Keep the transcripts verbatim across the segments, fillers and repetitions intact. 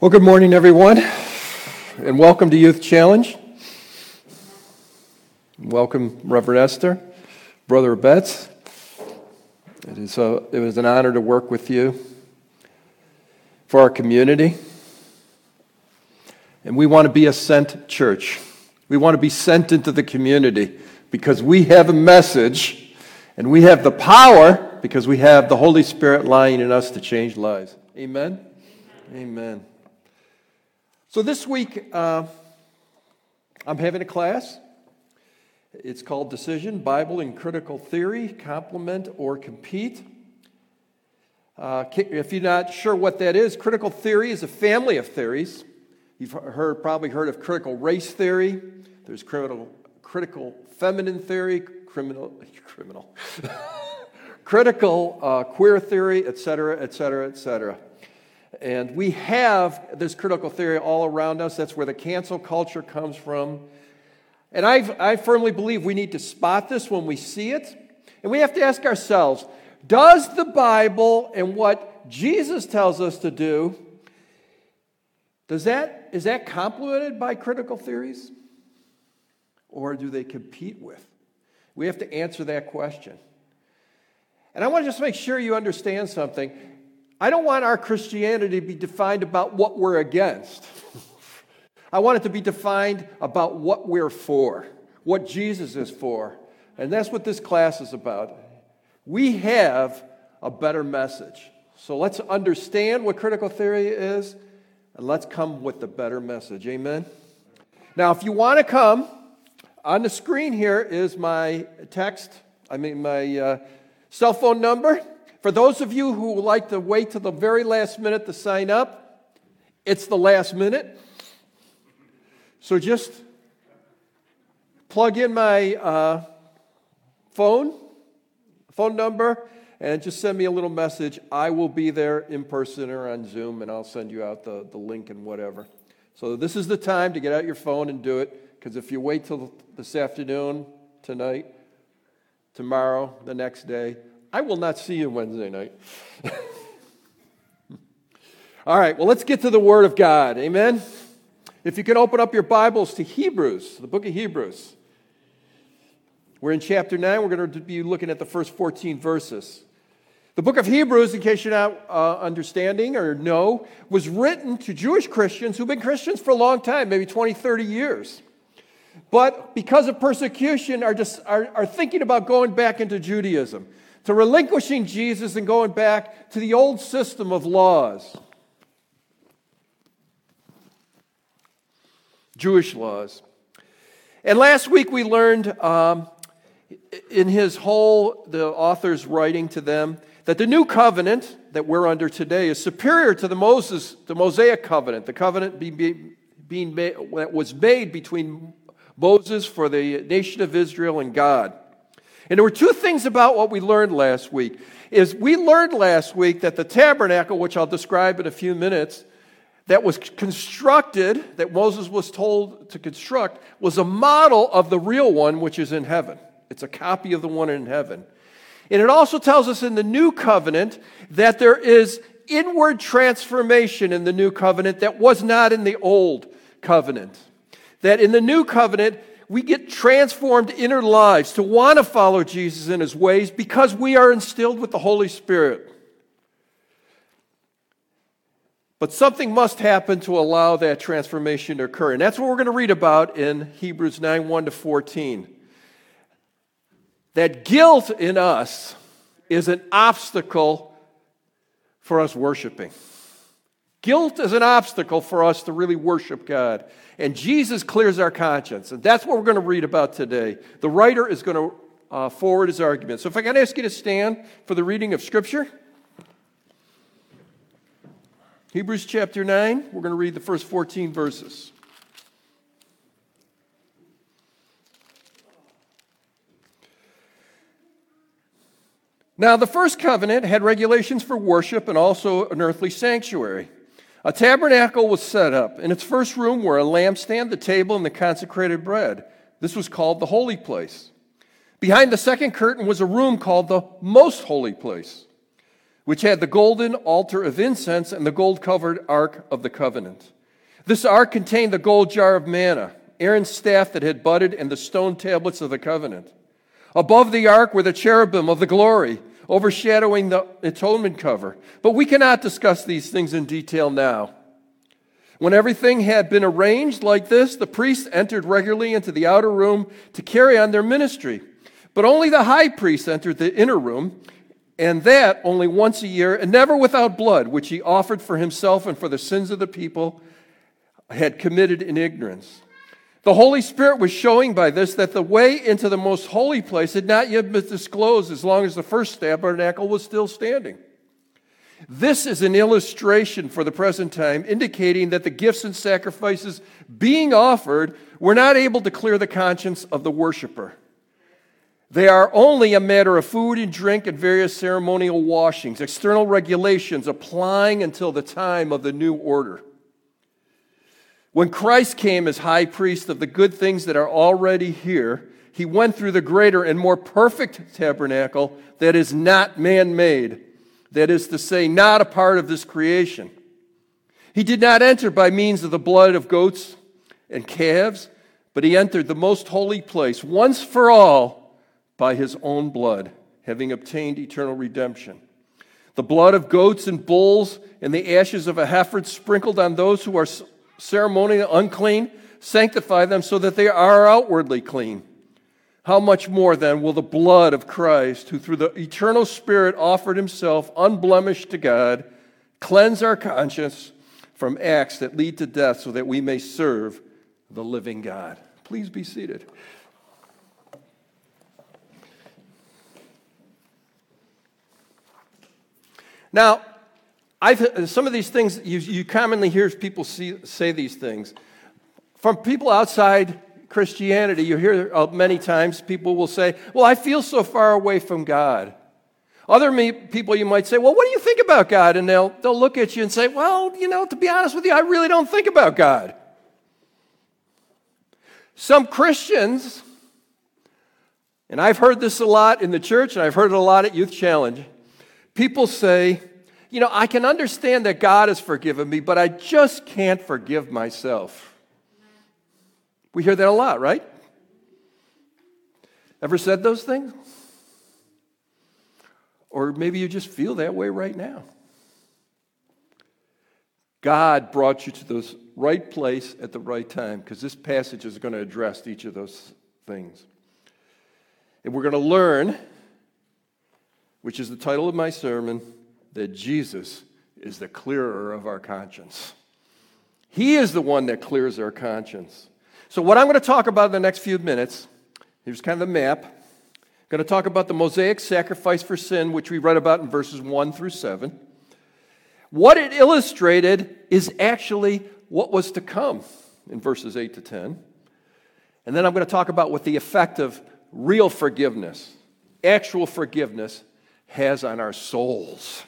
Well, good morning, everyone, and welcome to Youth Challenge. Welcome, Reverend Esther, Brother Betts. It is a, it was an honor to work with you for our community. And we want to be a sent church. We want to be sent into the community because we have a message and we have the power because we have the Holy Spirit lying in us to change lives. Amen? Amen. Amen. So this week, uh, I'm having a class. It's called Decision, Bible and Critical Theory, Complement or Compete. Uh, if you're not sure what that is, critical theory is a family of theories. You've heard, probably heard of critical race theory. There's critical, critical feminine theory, criminal, criminal, critical uh, queer theory, et cetera, et cetera, et cetera. And we have this critical theory all around us. That's where the cancel culture comes from. And I've, I firmly believe we need to spot this when we see it. And we have to ask ourselves, does the Bible and what Jesus tells us to do, does that, is that complemented by critical theories? Or do they compete with? We have to answer that question. And I want to just make sure you understand something. I don't want our Christianity to be defined about what we're against. I want it to be defined about what we're for, what Jesus is for. And that's what this class is about. We have a better message. So let's understand what critical theory is, and let's come with the better message. Amen? Now, if you want to come, on the screen here is my text, I mean my uh, cell phone number. For those of you who would like to wait till the very last minute to sign up, it's the last minute. So just plug in my uh, phone, phone number, and just send me a little message. I will be there in person or on Zoom, and I'll send you out the, the link and whatever. So this is the time to get out your phone and do it, because if you wait till this afternoon, tonight, tomorrow, the next day, I will not see you Wednesday night. All right, well, let's get to the Word of God. Amen? If you can open up your Bibles to Hebrews, the book of Hebrews. We're in chapter nine. We're going to be looking at the first fourteen verses. The book of Hebrews, in case you're not uh, understanding or know, was written to Jewish Christians who've been Christians for a long time, maybe twenty, thirty years. But because of persecution, are, just, are, are thinking about going back into Judaism, to relinquishing Jesus and going back to the old system of laws, Jewish laws. And last week we learned um, in his whole, the author's writing to them, that the new covenant that we're under today is superior to the Moses, the Mosaic covenant, the covenant be, be, being made, that was made between Moses for the nation of Israel and God. And there were two things about what we learned last week. Is we learned last week that the tabernacle, which I'll describe in a few minutes, that was constructed, that Moses was told to construct, was a model of the real one which is in heaven. It's a copy of the one in heaven. And it also tells us in the new covenant that there is inward transformation in the new covenant that was not in the old covenant. That in the new covenant, we get transformed inner lives to want to follow Jesus in his ways because we are instilled with the Holy Spirit. But something must happen to allow that transformation to occur. And that's what we're going to read about in Hebrews nine, one to fourteen. That guilt in us is an obstacle for us worshiping. Guilt is an obstacle for us to really worship God. And Jesus clears our conscience. And that's what we're going to read about today. The writer is going to uh, forward his argument. So if I can ask you to stand for the reading of Scripture. Hebrews chapter nine, we're going to read the first fourteen verses. Now, the first covenant had regulations for worship and also an earthly sanctuary. A tabernacle was set up. In its first room were a lampstand, the table, and the consecrated bread. This was called the holy place. Behind the second curtain was a room called the most holy place. which had the golden altar of incense and the gold-covered ark of the covenant. This ark contained the gold jar of manna, Aaron's staff that had budded, and the stone tablets of the covenant. Above the ark were the cherubim of the glory, overshadowing the atonement cover. But we cannot discuss these things in detail now. When everything had been arranged like this, the priests entered regularly into the outer room to carry on their ministry. But only the high priest entered the inner room, and that only once a year, and never without blood, which he offered for himself and for the sins of the people had committed in ignorance. The Holy Spirit was showing by this that the way into the most holy place had not yet been disclosed as long as the first tabernacle was still standing. This is an illustration for the present time, indicating that the gifts and sacrifices being offered were not able to clear the conscience of the worshiper. They are only a matter of food and drink and various ceremonial washings, external regulations applying until the time of the new order. When Christ came as high priest of the good things that are already here, he went through the greater and more perfect tabernacle that is not man-made, that is to say, not a part of this creation. He did not enter by means of the blood of goats and calves, but he entered the most holy place once for all by his own blood, having obtained eternal redemption. The blood of goats and bulls and the ashes of a heifer sprinkled on those who are ceremonially unclean, sanctify them so that they are outwardly clean. How much more then will the blood of Christ, who through the eternal Spirit offered himself unblemished to God, cleanse our conscience from acts that lead to death so that we may serve the living God. Please be seated. Now, I've, some of these things, you, you commonly hear people see, say these things. From people outside Christianity, you hear uh, many times people will say, well, I feel so far away from God. Other me, people you might say, well, what do you think about God? And they'll, they'll look at you and say, well, you know, to be honest with you, I really don't think about God. Some Christians, and I've heard this a lot in the church, and I've heard it a lot at Youth Challenge, people say, you know, I can understand that God has forgiven me, but I just can't forgive myself. We hear that a lot, right? Ever said those things? Or maybe you just feel that way right now. God brought you to the right place at the right time, because this passage is going to address each of those things. And we're going to learn, which is the title of my sermon, that Jesus is the clearer of our conscience. He is the one that clears our conscience. So what I'm going to talk about in the next few minutes, here's kind of the map. I'm going to talk about the Mosaic sacrifice for sin, which we read about in verses one through seven. What it illustrated is actually what was to come in verses eight to ten. And then I'm going to talk about what the effect of real forgiveness, actual forgiveness, has on our souls.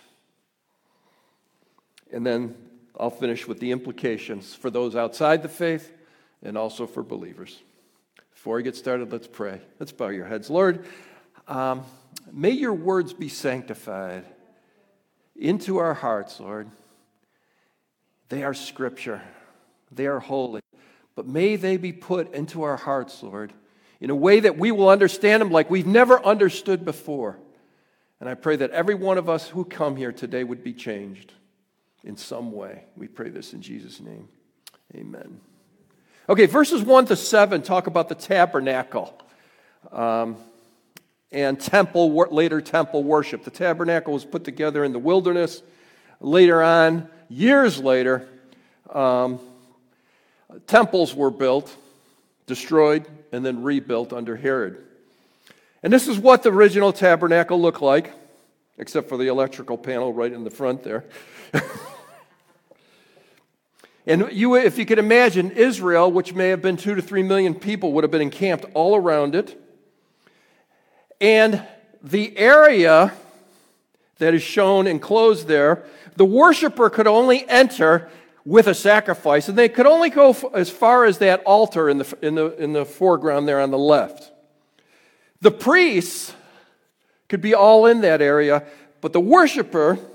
And then I'll finish with the implications for those outside the faith and also for believers. Before I get started, let's pray. Let's bow your heads. Lord, um, may your words be sanctified into our hearts, Lord. They are Scripture. They are holy. But may they be put into our hearts, Lord, in a way that we will understand them like we've never understood before. And I pray that every one of us who come here today would be changed in some way. We pray this in Jesus' name. Amen. Okay, verses one to seven talk about the tabernacle um, and temple, later temple worship. The tabernacle was put together in the wilderness. Later on, years later, um, temples were built, destroyed, and then rebuilt under Herod. And this is what the original tabernacle looked like, except for the electrical panel right in the front there. And you, if you could imagine, Israel, which may have been two to three million people, would have been encamped all around it. And the area that is shown enclosed there, the worshiper could only enter with a sacrifice, and they could only go as far as that altar in the, in the, in the foreground there on the left. The priests could be all in that area, but the worshiper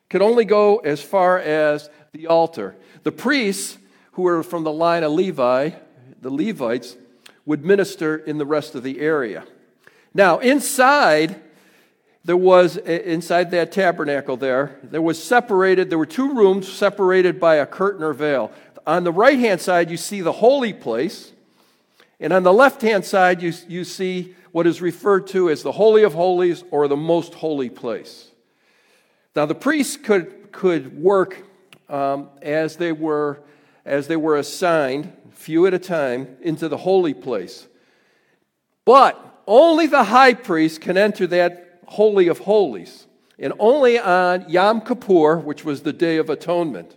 could only go as far as the altar. The priests, who were from the line of Levi, the Levites, would minister in the rest of the area. Now, inside, there was, inside that tabernacle there, there was separated, there were two rooms separated by a curtain or veil. On the right-hand side, you see the holy place, and on the left-hand side, you, you see what is referred to as the Holy of Holies or the most holy place. Now, the priests could, could work um, as they were as they were assigned, few at a time, into the holy place. But only the high priest can enter that Holy of Holies, and only on Yom Kippur, which was the Day of Atonement.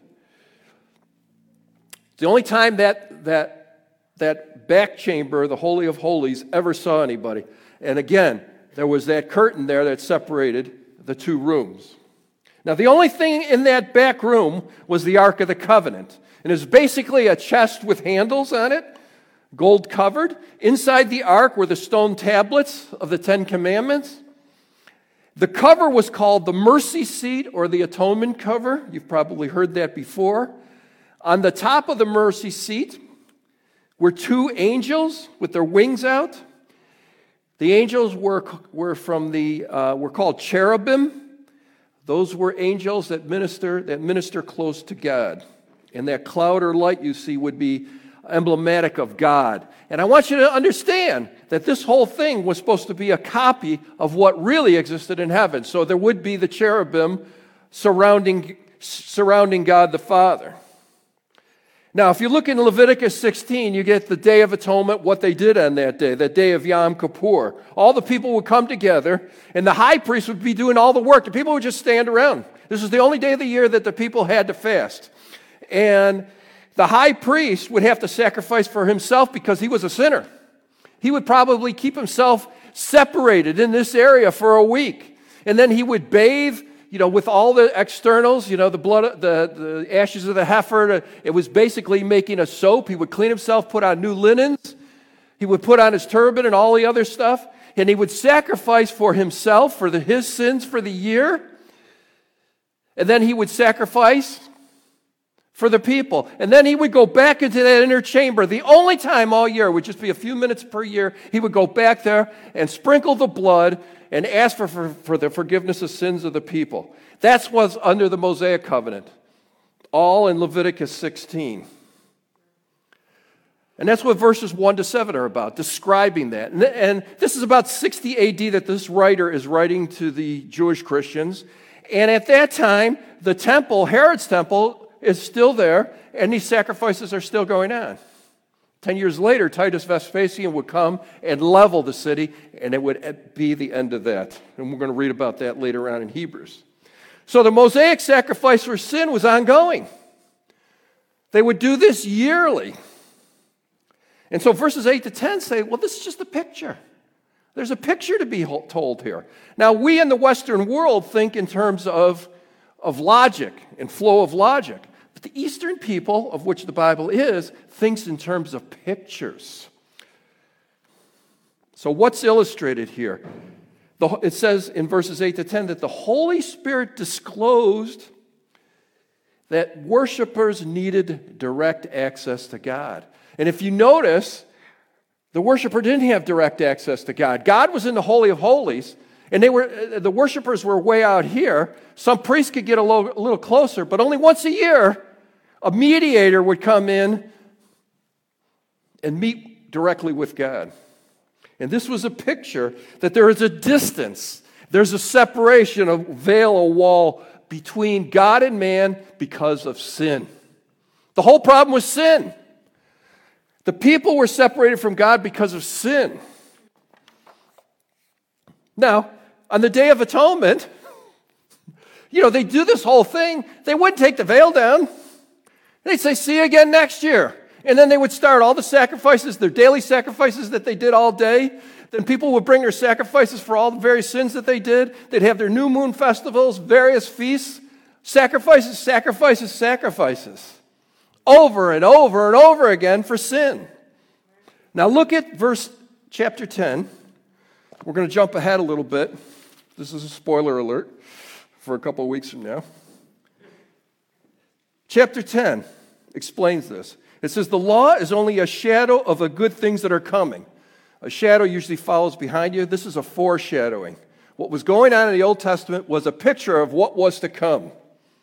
It's the only time that that that back chamber, the Holy of Holies, ever saw anybody. And again, there was that curtain there that separated the two rooms. Now, the only thing in that back room was the Ark of the Covenant. And it's basically a chest with handles on it, gold covered. Inside the ark were the stone tablets of the Ten Commandments. The cover was called the mercy seat or the atonement cover. You've probably heard that before. On the top of the mercy seat were two angels with their wings out. The angels were, were from the uh, were called cherubim. Those were angels that minister that minister close to God. And that cloud or light you see would be emblematic of God. And I want you to understand that this whole thing was supposed to be a copy of what really existed in heaven. So there would be the cherubim surrounding, surrounding God the Father. Now, if you look in Leviticus sixteen, you get the Day of Atonement, what they did on that day, that day of Yom Kippur. All the people would come together, and the high priest would be doing all the work. The people would just stand around. This was the only day of the year that the people had to fast. And the high priest would have to sacrifice for himself because he was a sinner. He would probably keep himself separated in this area for a week. And then he would bathe, you know, with all the externals, you know, the blood, the, the ashes of the heifer. It was basically making a soap. He would clean himself, put on new linens. He would put on his turban and all the other stuff. And he would sacrifice for himself, for the, his sins for the year. And then he would sacrifice for the people. And then he would go back into that inner chamber. The only time all year, would just be a few minutes per year, he would go back there and sprinkle the blood and ask for, for, for the forgiveness of sins of the people. That's what's under the Mosaic covenant. All in Leviticus sixteen. And that's what verses one to seven are about, describing that. And, and this is about sixty A D that this writer is writing to the Jewish Christians. And at that time, the temple, Herod's temple, is still there, and these sacrifices are still going on. Ten years later, Titus Vespasian would come and level the city, and it would be the end of that. And we're going to read about that later on in Hebrews. So the Mosaic sacrifice for sin was ongoing. They would do this yearly. And so verses eight to ten say, well, this is just a picture. There's a picture to be told here. Now, we in the Western world think in terms of, of logic and flow of logic. But the Eastern people, of which the Bible is, thinks in terms of pictures. So what's illustrated here? The, it says in verses eight to ten that the Holy Spirit disclosed that worshipers needed direct access to God. And if you notice, the worshiper didn't have direct access to God. God was in the Holy of Holies, and they were the worshipers were way out here. Some priests could get a little, a little closer, but only once a year, a mediator would come in and meet directly with God. And this was a picture that there is a distance. There's a separation, a veil, a wall between God and man because of sin. The whole problem was sin. The people were separated from God because of sin. Now, on the Day of Atonement, you know, they do this whole thing. They wouldn't take the veil down. They'd say, see you again next year. And then they would start all the sacrifices, their daily sacrifices that they did all day. Then people would bring their sacrifices for all the various sins that they did. They'd have their new moon festivals, various feasts, sacrifices, sacrifices, sacrifices. Over and over and over again for sin. Now look at verse chapter ten. We're going to jump ahead a little bit. This is a spoiler alert for a couple of weeks from now. Chapter ten explains this. It says, the law is only a shadow of the good things that are coming. A shadow usually follows behind you. This is a foreshadowing. What was going on in the Old Testament was a picture of what was to come,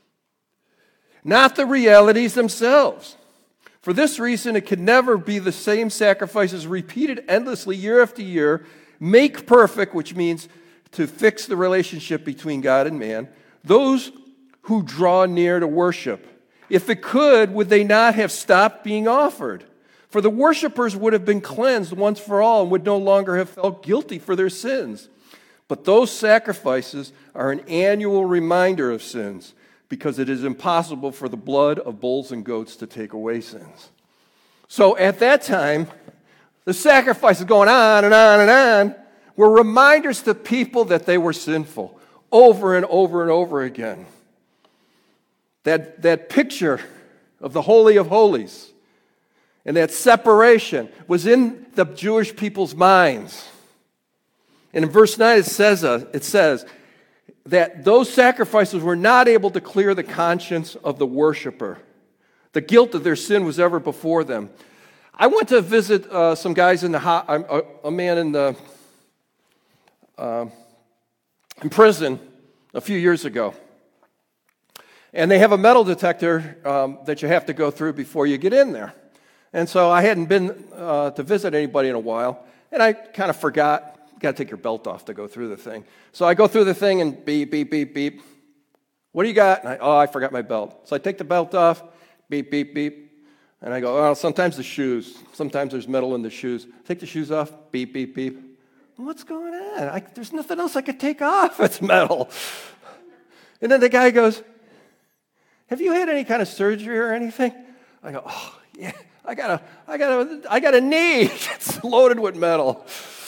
not the realities themselves. For this reason, it can never be the same sacrifices repeated endlessly year after year, make perfect, which means to fix the relationship between God and man, those who draw near to worship. If it could, would they not have stopped being offered? For the worshipers would have been cleansed once for all and would no longer have felt guilty for their sins. But those sacrifices are an annual reminder of sins, because it is impossible for the blood of bulls and goats to take away sins. So at that time, the sacrifices going on and on and on were reminders to people that they were sinful over and over and over again. That, that picture of the Holy of Holies and that separation was in the Jewish people's minds. And in verse nine it says, uh, it says that those sacrifices were not able to clear the conscience of the worshiper. The guilt of their sin was ever before them. I went to visit uh, some guys in the ho- a, a man in the uh, in prison a few years ago. And they have a metal detector um, that you have to go through before you get in there. And so I hadn't been uh, to visit anybody in a while, and I kind of forgot. You got to take your belt off to go through the thing. So I go through the thing and beep, beep, beep, beep. What do you got? And I, oh, I forgot my belt. So I take the belt off, beep, beep, beep. And I go, oh, sometimes the shoes. Sometimes there's metal in the shoes. Take the shoes off, beep, beep, beep. What's going on? I, there's nothing else I could take off. It's metal. And then the guy goes, have you had any kind of surgery or anything? I go, oh, yeah, I got a, I got a, I got a knee. It's loaded with metal.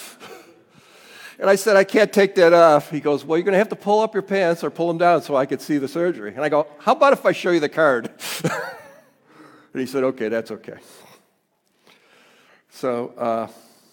And I said, I can't take that off. He goes, well, you're going to have to pull up your pants or pull them down so I could see the surgery. And I go, how about if I show you the card? And he said, okay, that's okay. So uh,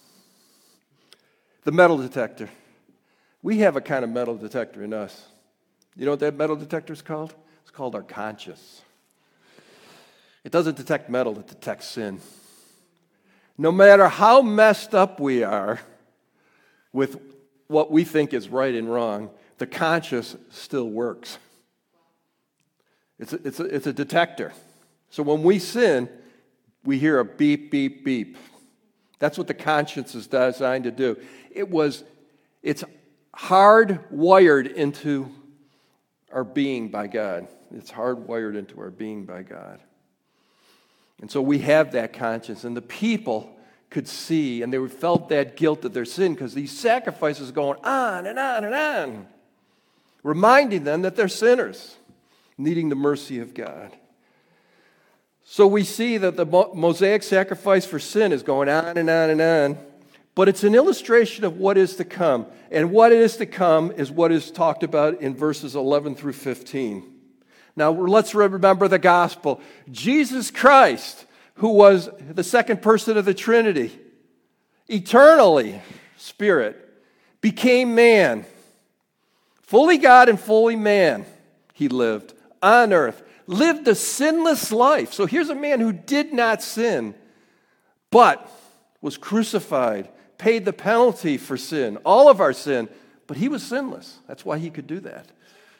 the metal detector. We have a kind of metal detector in us. You know what that metal detector is called? It's called our conscience. It doesn't detect metal, it detects sin. No matter how messed up we are with what we think is right and wrong, the conscience still works. It's a, it's a, it's a detector. So when we sin, we hear a beep, beep, beep. That's what the conscience is designed to do. It was, it's hardwired into our being by God. It's hardwired into our being by God. And so we have that conscience, and the people could see, and they felt that guilt of their sin because these sacrifices going on and on and on, reminding them that they're sinners, needing the mercy of God. So we see that the Mosaic sacrifice for sin is going on and on and on, but it's an illustration of what is to come. And what is to come is what is talked about in verses eleven through fifteen. Now let's remember the gospel. Jesus Christ, who was the second person of the Trinity, eternally Spirit, became man. Fully God and fully man, he lived on earth. Lived a sinless life. So here's a man who did not sin, but was crucified, paid the penalty for sin, all of our sin, but he was sinless. That's why he could do that.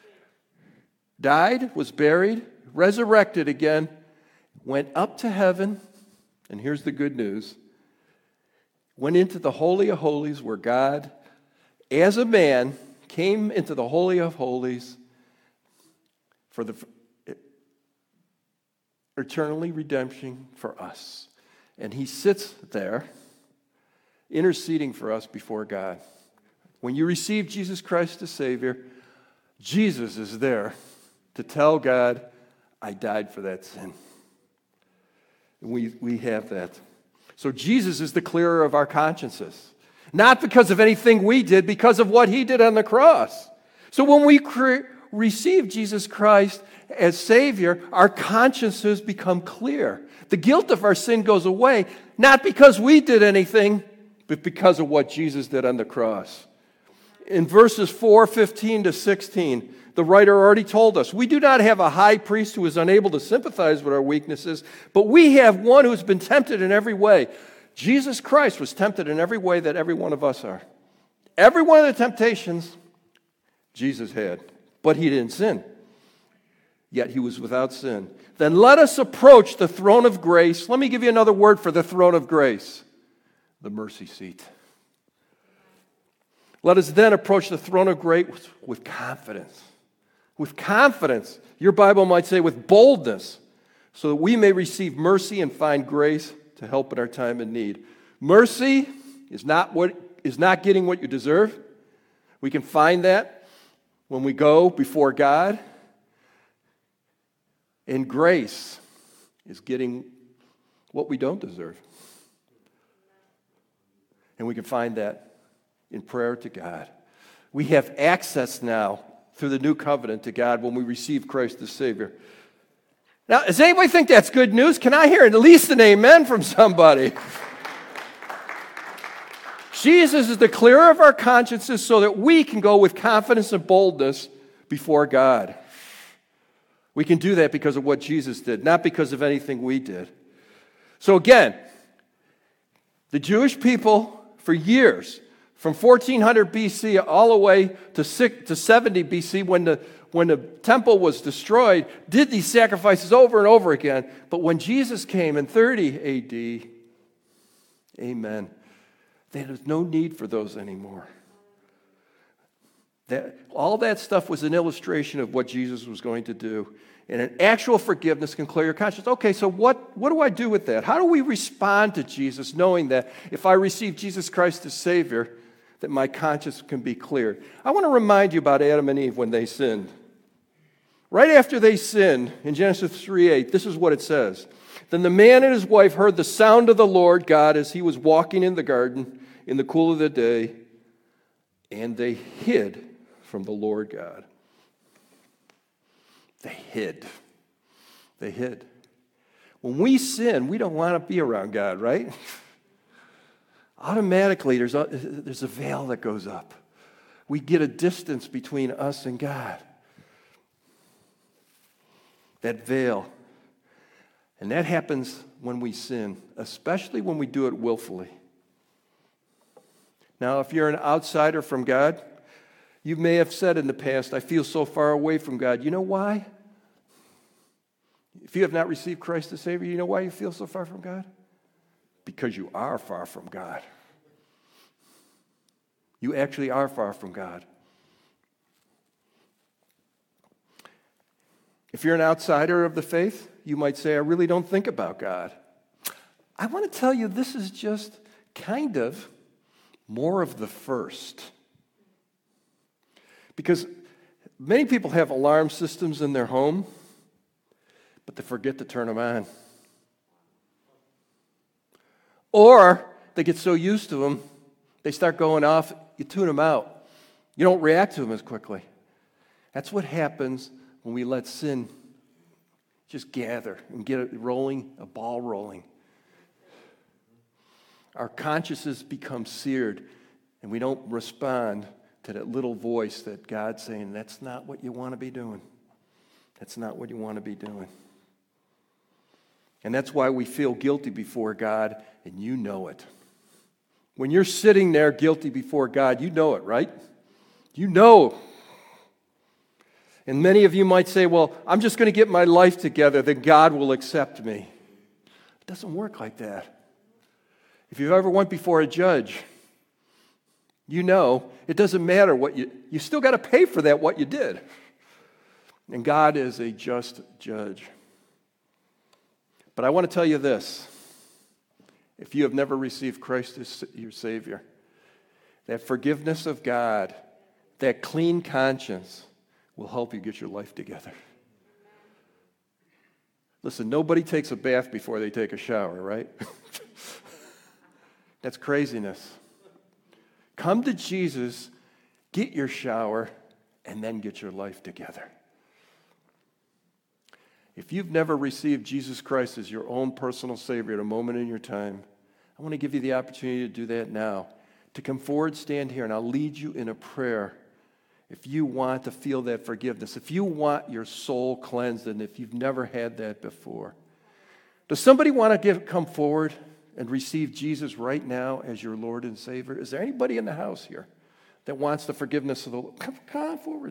Died, was buried, resurrected again, went up to heaven, and here's the good news, went into the Holy of Holies where God, as a man, came into the Holy of Holies for the eternally redemption for us. And he sits there interceding for us before God. When you receive Jesus Christ as Savior, Jesus is there to tell God, I died for that sin. And we, we have that. So Jesus is the clearer of our consciences. Not because of anything we did, because of what he did on the cross. So when we cre- receive Jesus Christ as Savior, our consciences become clear. The guilt of our sin goes away, not because we did anything, but because of what Jesus did on the cross. In verses four, fifteen to sixteen, the writer already told us. We do not have a high priest who is unable to sympathize with our weaknesses, but we have one who has been tempted in every way. Jesus Christ was tempted in every way that every one of us are. Every one of the temptations Jesus had, but he didn't sin. Yet he was without sin. Then let us approach the throne of grace. Let me give you another word for the throne of grace. The mercy seat. Let us then approach the throne of grace with confidence. With confidence. Your Bible might say with boldness, so that we may receive mercy and find grace to help in our time of need. Mercy is not what is not getting what you deserve. We can find that when we go before God. And grace is getting what we don't deserve. And we can find that in prayer to God. We have access now through the new covenant to God when we receive Christ as Savior. Now, does anybody think that's good news? Can I hear at least an amen from somebody? Jesus is the clearer of our consciences so that we can go with confidence and boldness before God. We can do that because of what Jesus did, not because of anything we did. So again, the Jewish people for years, from fourteen hundred B C all the way to seventy B C when the, when the temple was destroyed, did these sacrifices over and over again. But when Jesus came in thirty A D, amen, there was no need for those anymore. That, all that stuff was an illustration of what Jesus was going to do. And an actual forgiveness can clear your conscience. Okay, so what, what do I do with that? How do we respond to Jesus knowing that if I receive Jesus Christ as Savior, that my conscience can be cleared? I want to remind you about Adam and Eve when they sinned. Right after they sinned, in Genesis three eight, this is what it says. Then the man and his wife heard the sound of the Lord God as he was walking in the garden in the cool of the day, and they hid from the Lord God. They hid. They hid. When we sin, we don't want to be around God, right? Automatically, there's a, there's a veil that goes up. We get a distance between us and God. That veil. And that happens when we sin, especially when we do it willfully. Now, if you're an outsider from God, you may have said in the past, I feel so far away from God. You know why? If you have not received Christ as Savior, you know why you feel so far from God? Because you are far from God. You actually are far from God. If you're an outsider of the faith, you might say, I really don't think about God. I want to tell you, this is just kind of more of the first. Because many people have alarm systems in their home, but they forget to turn them on. Or they get so used to them, they start going off, you tune them out. You don't react to them as quickly. That's what happens when we let sin just gather and get it rolling, a ball rolling. Our consciences become seared, and we don't respond to that little voice that God's saying, that's not what you want to be doing. That's not what you want to be doing. And that's why we feel guilty before God, and you know it. When you're sitting there guilty before God, you know it, right? You know. And many of you might say, well, I'm just going to get my life together, then God will accept me. It doesn't work like that. If you've ever went before a judge, you know it doesn't matter what you, you still got to pay for that, what you did. And God is a just judge. But I want to tell you this. If you have never received Christ as your Savior, that forgiveness of God, that clean conscience will help you get your life together. Listen, nobody takes a bath before they take a shower, right? That's craziness. Come to Jesus, get your shower, and then get your life together. If you've never received Jesus Christ as your own personal Savior at a moment in your time, I want to give you the opportunity to do that now. To come forward, stand here, and I'll lead you in a prayer. if you want to feel that forgiveness, if you want your soul cleansed, and if you've never had that before. Does somebody want to give, come forward and receive Jesus right now as your Lord and Savior? Is there anybody in the house here that wants the forgiveness of the Lord? Come, come on forward.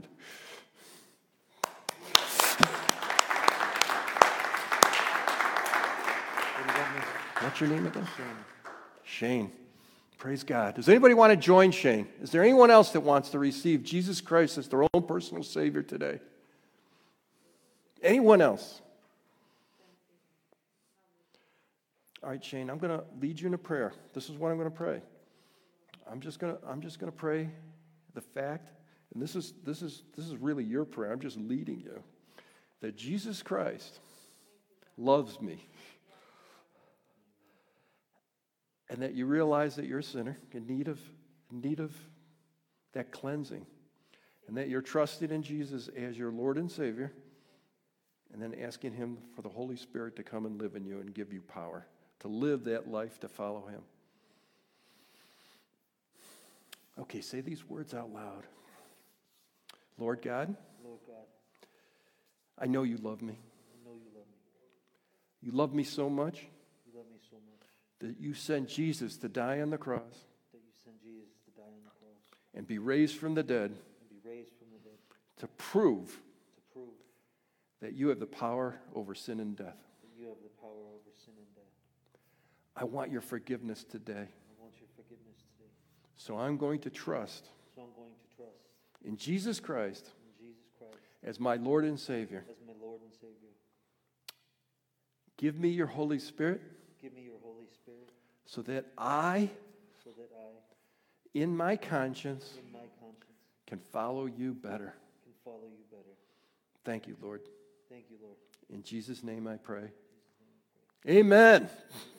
What's your name again? Shane. Shane. Praise God. Does anybody want to join Shane? Is there anyone else that wants to receive Jesus Christ as their own personal Savior today? Anyone else? All right, Shane, I'm going to lead you in a prayer. This is what I'm going to pray. I'm just going to I'm just going to pray the fact, and this is this is this is really your prayer. I'm just leading you, that Jesus Christ loves me. And that you realize that you're a sinner in need of, in need of that cleansing. And that you're trusting in Jesus as your Lord and Savior. And then asking Him for the Holy Spirit to come and live in you and give you power to live that life, to follow Him. Okay, say these words out loud. Lord God, Lord God, I know you love me. I know you love me. You love me so much You love me so much that you sent Jesus to die on the cross that you sent Jesus to die on the cross and be raised from the dead and be raised from the dead to prove to prove that you have the power over sin and death. that you have the power over sin and death. I want your forgiveness today. I want your forgiveness today. So I'm going to trust So I'm going to trust in Jesus Christ in Jesus Christ as my Lord and Savior. as my Lord and Savior. Give me your Holy Spirit Give me your Holy Spirit so that I, so that I, in my conscience, in my conscience, can follow you better. can follow you better. Thank you, Lord. Thank you, Lord. In Jesus' name I pray. Amen.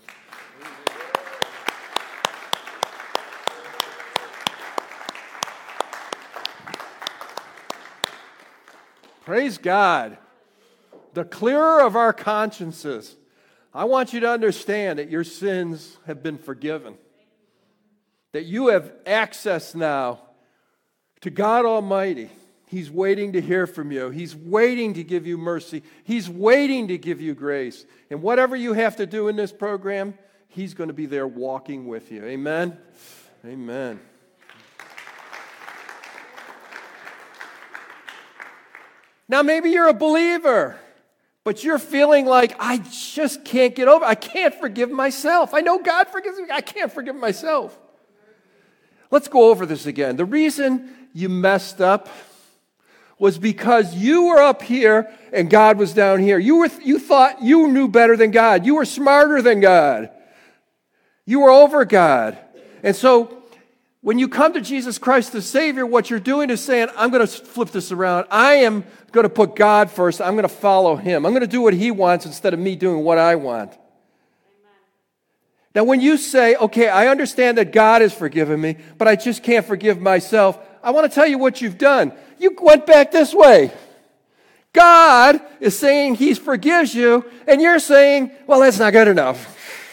Praise God. The clearer of our consciences. I want you to understand that your sins have been forgiven. That you have access now to God Almighty. He's waiting to hear from you. He's waiting to give you mercy. He's waiting to give you grace. And whatever you have to do in this program, He's going to be there walking with you. Amen? Amen. Now, maybe you're a believer, but you're feeling like, I just can't get over it. I can't forgive myself. I know God forgives me. I can't forgive myself. Let's go over this again. The reason you messed up was because you were up here and God was down here. You were, you thought you knew better than God. You were smarter than God. You were over God. And so when you come to Jesus Christ the Savior, what you're doing is saying, I'm going to flip this around. I am going to put God first. I'm going to follow Him. I'm going to do what He wants instead of me doing what I want. Amen. Now, when you say, okay, I understand that God has forgiven me, but I just can't forgive myself, I want to tell you what you've done. You went back this way. God is saying He forgives you, and you're saying, well, that's not good enough.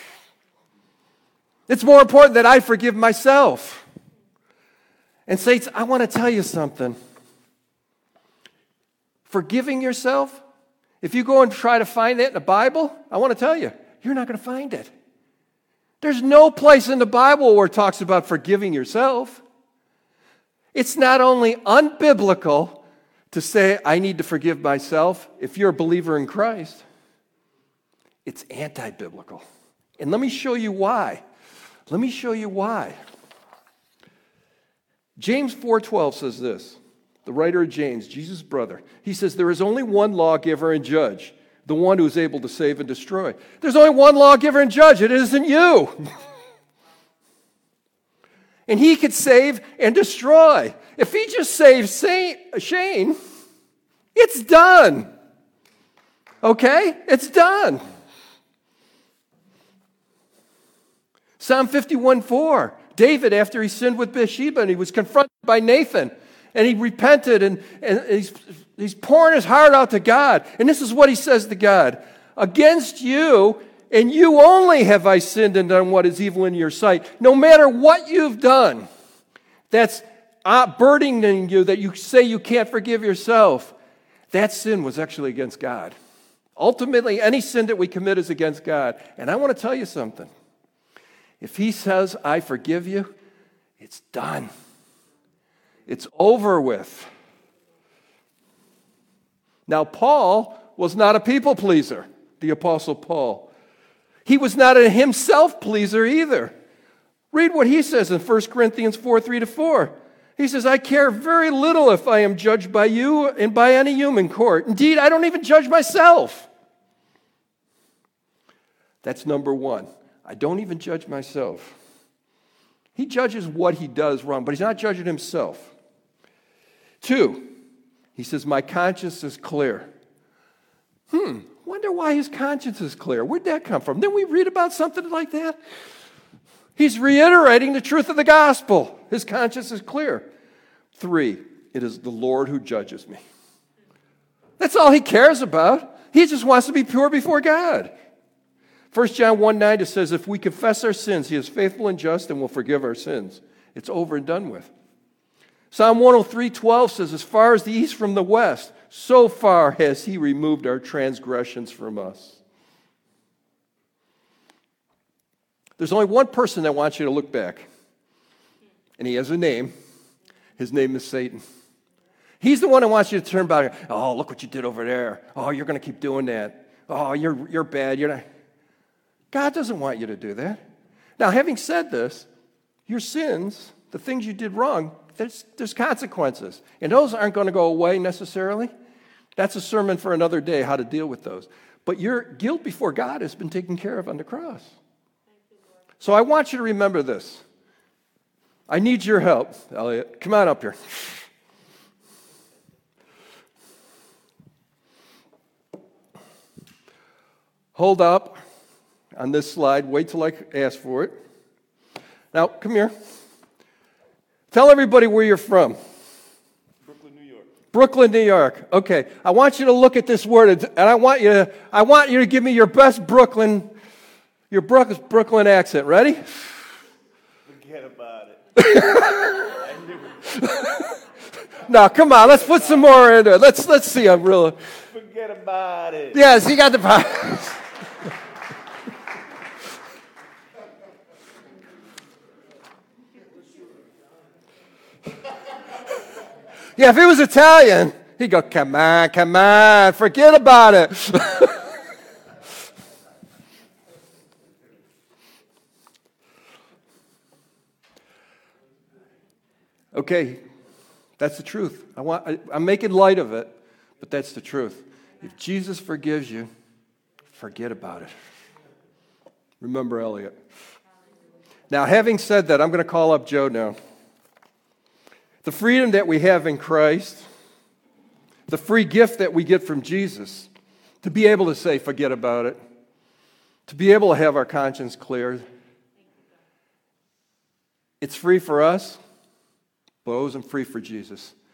It's more important that I forgive myself. And saints, I want to tell you something. Forgiving yourself, if you go and try to find that in the Bible, I want to tell you, you're not going to find it. There's no place in the Bible where it talks about forgiving yourself. It's not only unbiblical to say, I need to forgive myself if you're a believer in Christ, it's anti-biblical. And let me show you why. Let me show you why. James four twelve says this. The writer of James, Jesus' brother, he says, there is only one lawgiver and judge, the one who is able to save and destroy. There's only one lawgiver and judge. It isn't you. And He could save and destroy. If He just saves Shane, it's done. Okay? It's done. Psalm fifty-one four. David, after he sinned with Bathsheba and he was confronted by Nathan, and he repented and, and he's, he's pouring his heart out to God. And this is what he says to God. Against you and you only have I sinned and done what is evil in your sight. No matter what you've done, that's uh, burdening you that you say you can't forgive yourself, that sin was actually against God. Ultimately, any sin that we commit is against God. And I want to tell you something. If he says, I forgive you, it's done. It's over with. Now, Paul was not a people pleaser, the Apostle Paul. He was not a himself pleaser either. Read what he says in First Corinthians four, three to four. He says, I care very little if I am judged by you and by any human court. Indeed, I don't even judge myself. That's number one. I don't even judge myself. He judges what he does wrong, but he's not judging himself. Two, he says, my conscience is clear. Hmm, wonder why his conscience is clear. Where'd that come from? Didn't we read about something like that? He's reiterating the truth of the gospel. His conscience is clear. Three, it is the Lord who judges me. That's all he cares about. He just wants to be pure before God. First John one nine, it says, if we confess our sins, he is faithful and just and will forgive our sins. It's over and done with. Psalm one oh three twelve says, as far as the east from the west, so far has he removed our transgressions from us. There's only one person that wants you to look back, and he has a name. His name is Satan. He's the one that wants you to turn back. Oh, look what you did over there. Oh, you're going to keep doing that. Oh, you're, you're bad. You're not. God doesn't want you to do that. Now, having said this, your sins, the things you did wrong, there's, there's consequences. And those aren't going to go away necessarily. That's a sermon for another day, how to deal with those. But your guilt before God has been taken care of on the cross. So I want you to remember this. I need your help, Elliot. Come on up here. Hold up on this slide. Wait till I ask for it. Now, come here. Tell everybody where you're from. Brooklyn, New York. Brooklyn, New York. Okay. I want you to look at this word, and I want you to, I want you to give me your best Brooklyn, your Brooklyn accent. Ready? Forget about it. I knew it. No, come on. Let's put some more into it. Let's let's see. I'm real. Forget about it. Yes, he got the. Yeah, if he was Italian, he'd go, come on, come on, forget about it. Okay, that's the truth. I want, I, I'm making light of it, but that's the truth. If Jesus forgives you, forget about it. Remember Elliot. Now, having said that, I'm going to call up Joe now. The freedom that we have in Christ, the free gift that we get from Jesus, to be able to say, forget about it, to be able to have our conscience cleared, it's free for us, but it wasn't free for Jesus.